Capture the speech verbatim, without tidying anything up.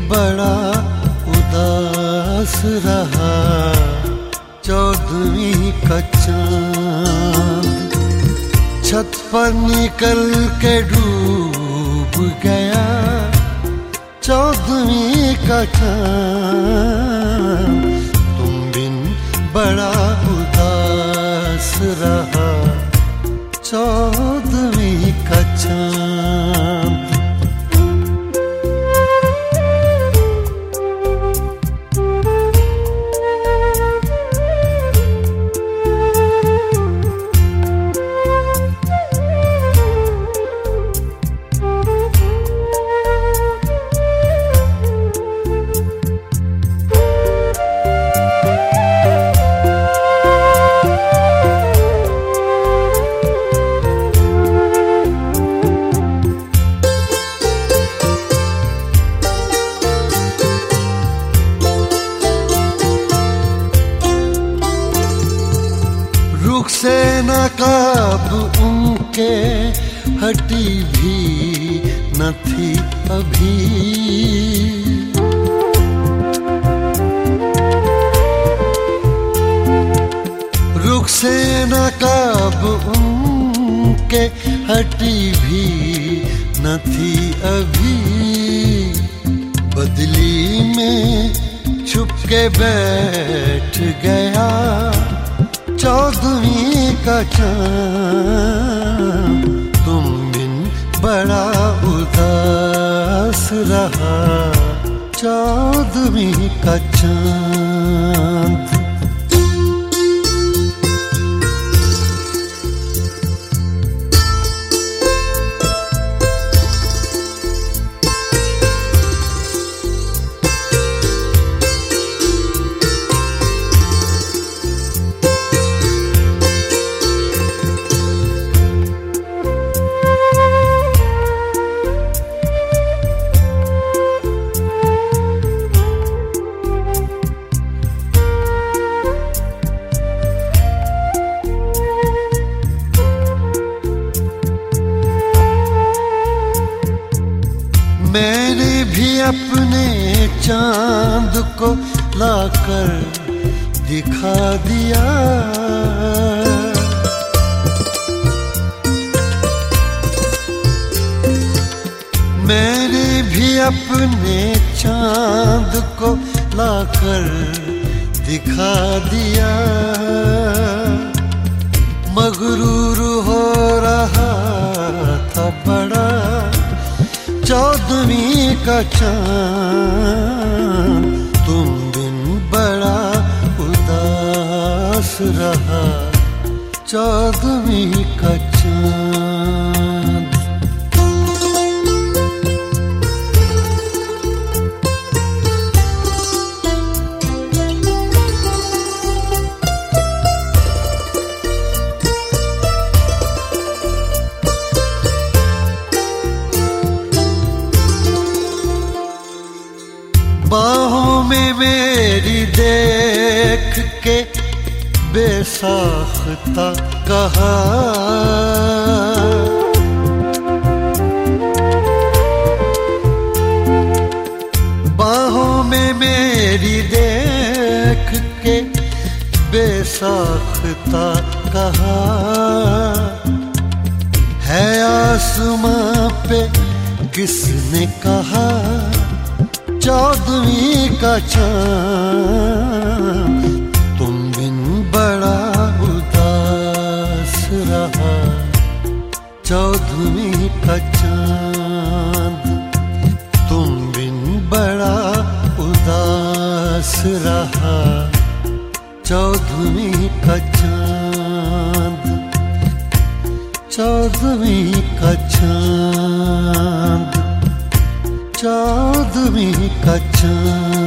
बड़ा उदास रहा। चौदहवीं का चांद छत पर निकल के डूब गया। चौदहवीं का चांद तुम बिन बड़ा उदास रहा। चौदहवीं का चांद से नकाब उनके हटी भी न थी अभी। रुख से नकाब उनके हटी भी न थी अभी। बदली में छुप के बैठ गया। चौदहवीं का चांद तुम बिन बड़ा उदास रहा। चौदहवीं का चांद मैंने भी अपने चांद को लाकर दिखा दिया। मैंने भी अपने चांद को लाकर दिखा दिया। मगरूर हो रहा था बड़ा। चौदहवीं का चांद तुम बिन बड़ा उदास रहा। चौदहवीं का चांद बाहों में मेरी देख के बेसाख्ता कहा। बाहों में मेरी देख के बेसाख्ता कहा। है आसमां पे किसने कहा। चौदहवीं का चांद तुम बिन बड़ा उदास रहा। चौदहवीं का चांद तुम बिन बड़ा उदास रहा। चौदहवीं का चांद चौदहवीं का चांद चौदहवीं का चांद।